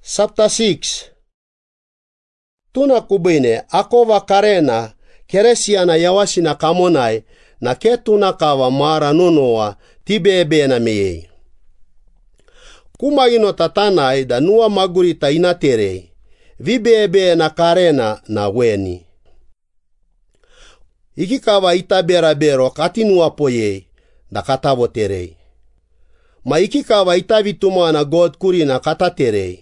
Chapter 6. Tuna kubine akova karena keresiana yawashina kamonai na ketuna kawa mara nonoa tibebe na meyei. Kumagino tatanai da nuwa magurita inaterei, vibebe na karena na weni. Ikikawa itaberabero katinua poyei da katavoterei. Ma ikikawa itavituma na God kurina kataterei.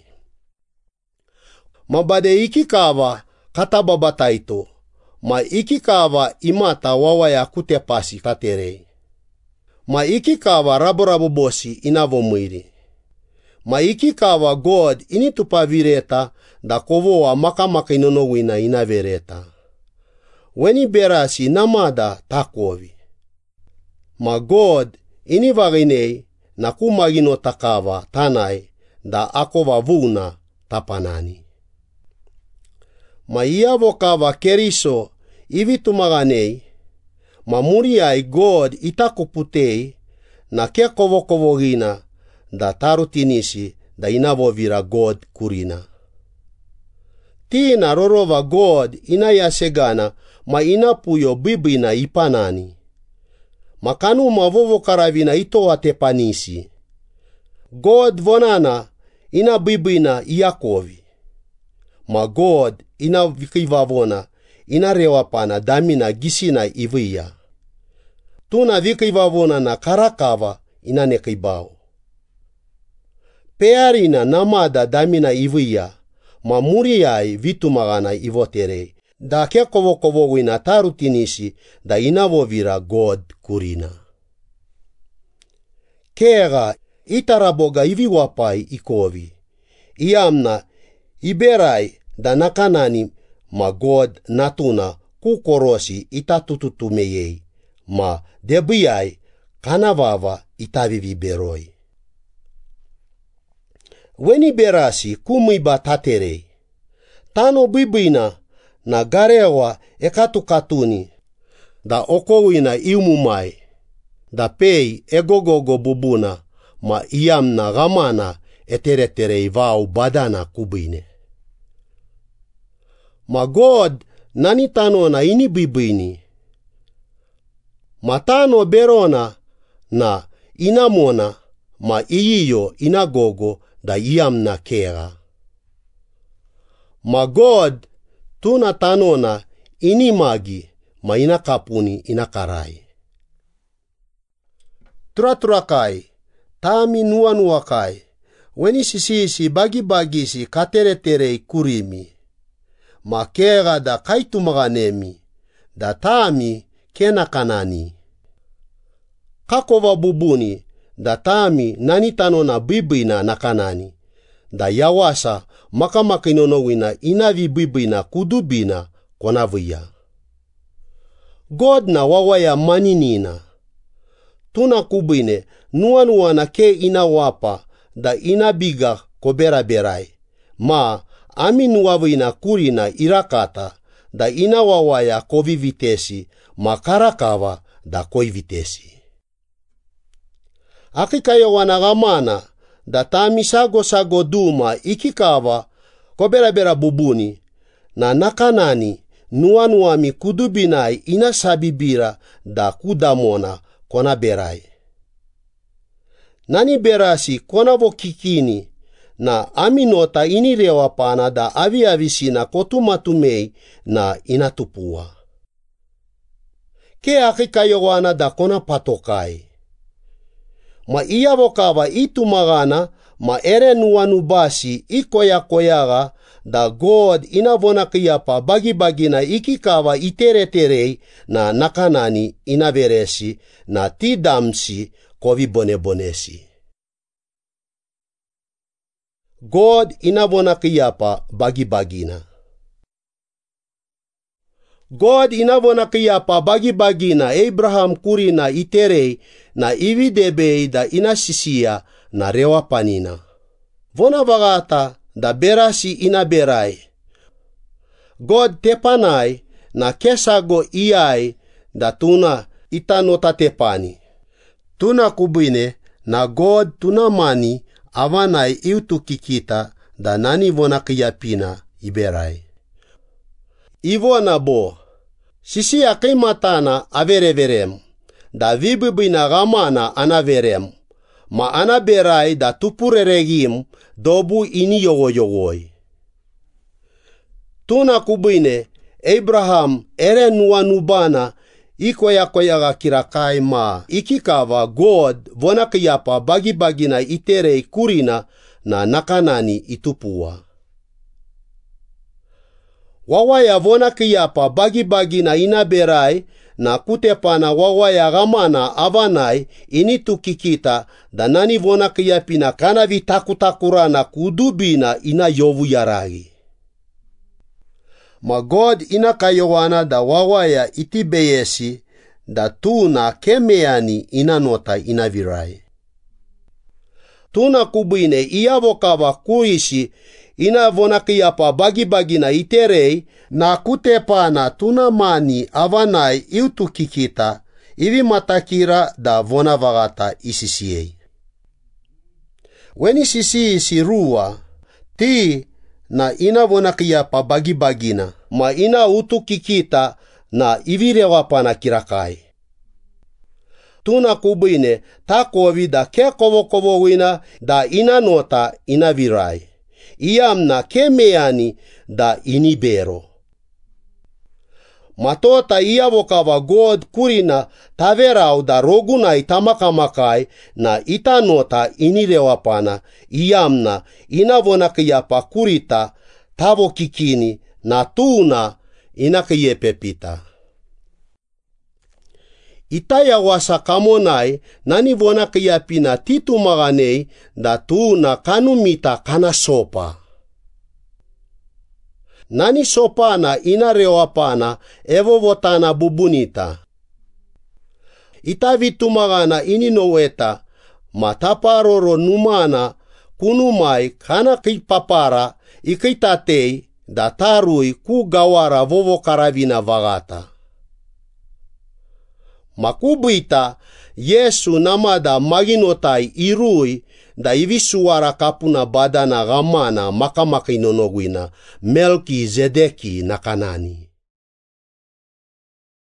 Mabade ikikawa katababataito, ma ikikawa imata wawaya kutepasi katerei. Ma ikikawa raborabu bosi inavomwiri. Ma ikikawa God initupavireta da kovoa makamaka inonowina inavereta. Weni berasi namada takovi. Ma God inivaginei na kumagino takava tanai da akova vuna tapanani. Ma iavokava keriso ivitumaganei, ma muriai God itakuputei na kekovokovogina da tarutinisi da inavovira God kurina. Tina rorova God inayasegana ma inapuyo bibina ipanani. Makanu mavovo karavina itoa tepanisi. God vonana ina bibina Iakovi. Ma God ina vikivavona ina rewapana damina gisina ivia. Tuna vikivavona na karakava ina nekibao. Pearina namada damina ivia, ma muriai vitumagana ivoterei. Da kekovokovowina tarutinisi da inavovira God kurina. Kega itaraboga iviwapai ikovi. Iamna iberai da nakanani ma God natuna kukorosi itatututumeyei. Ma debiai kanavava itaviviberoi. Weni berasi kumiba taterei. Tano bibina na garewa ekatukatuni, da okowina iumumai, da pei egogogo bubuna, ma iamna gamana etereterei vau badana kubine. Ma God nani tanona ini bibini. Ma tano berona na inamona, ma iiyo inagogo da iamna kera. Ma God tuna tanona inimagi ma inakapuni inakarai. Turaturakai, tami nuanuakai, weni sisisi bagi-bagisi katereterei kurimi. Ma kera da kaitumaganemi, da tami kenakanani. Kakova bubuni, da tami nani tanona bibina nakanani. Da yawasa makamaka inonowina inavi bibina kudubina konavia. God na wawaya maninina. Tuna kubine nuanuana ke inawapa da inabiga koberaberai. Ma aminuavina kurina irakata da inawawaya kovivitesi ma karakava da koivitesi. Akikayo wanagamana da tami sago duma ikikawa koberabera bubuni na nakanani nuanuami kudubinai inasabibira da kudamona kona berai. Nani berasi kona vokikini na aminota inirewapana da aviavisina kotumatumei na inatupua. Ke akikayo wana da kona patokai. Ma iavokava itumagana ma ere nuanubasi ikoyaga da God inavonakiapa bagi-bagina ikikawa itereterei na nakanani inaveresi na tidamsi kovibonebonesi. God inavonakiapa bagi-bagina. God inavonakiapa bagi-bagina Abraham kurina iterei na ividebei da inasisia na rewapanina. Vona vagata da berasi inaberai. God tepanai na kesago iai da tuna itanota tepani. Tuna kubine na God tunamani avanai iutukikita da nani vona kiyapina iberai. Ivona bo, sisi akai matana avereverem, da vibibina gamana anaverem, ma anaberai da tupureregim dobu ini yogoi. Tuna kubine, Abraham ere nuanubana ikoya kirakai ma ikikava God vona kiyapa bagi-bagina iterei kurina na nakanani itupua. Wawaya vona kiyapa bagi-bagina inaberai na kutepana wawaya gamana avanai initukikita da nani vona kiyapina kana vitakutakurana kudubina ina yovu yaragi. Ma God ina kayowana da wawaya itibeyesi da tuna kemeani ina nota ina virai. Tuna kubine iavokava kuishi ina vona kiyapa bagi-bagina iterei na kutepana tuna mani avanai iutukikita ivi matakira da vona vagata isisiei. Weni sisi isi rua, ti na ina vona kiyapa bagi-bagina, ma ina utukikita na ivirewapana kirakai. Tuna kubine takovi da ke kovo-kovowina da ina nota ina virai. Iamna kemeani da inibero. Matota iavokava God kurina taverau da rogunai tamakamakai na ita nota inirewapana iamna inavona kiyapa kurita tavokikini na tuna inakiyepepita. Itaya wasa kamonai nani vona kiyapina titumaganei da tuna kanumita kana sopa. Nani sopana inarewapana evovotana bubunita. Itavitumagana ininoweta mataparoro numana kunumai kana kipapara ikitatei da tarui kugawara vovokaravina vagata. Makubita Yesu namada maginotai irui da ivisuara kapuna badana gamana makamakainonoguina Melkizedeki nakanani.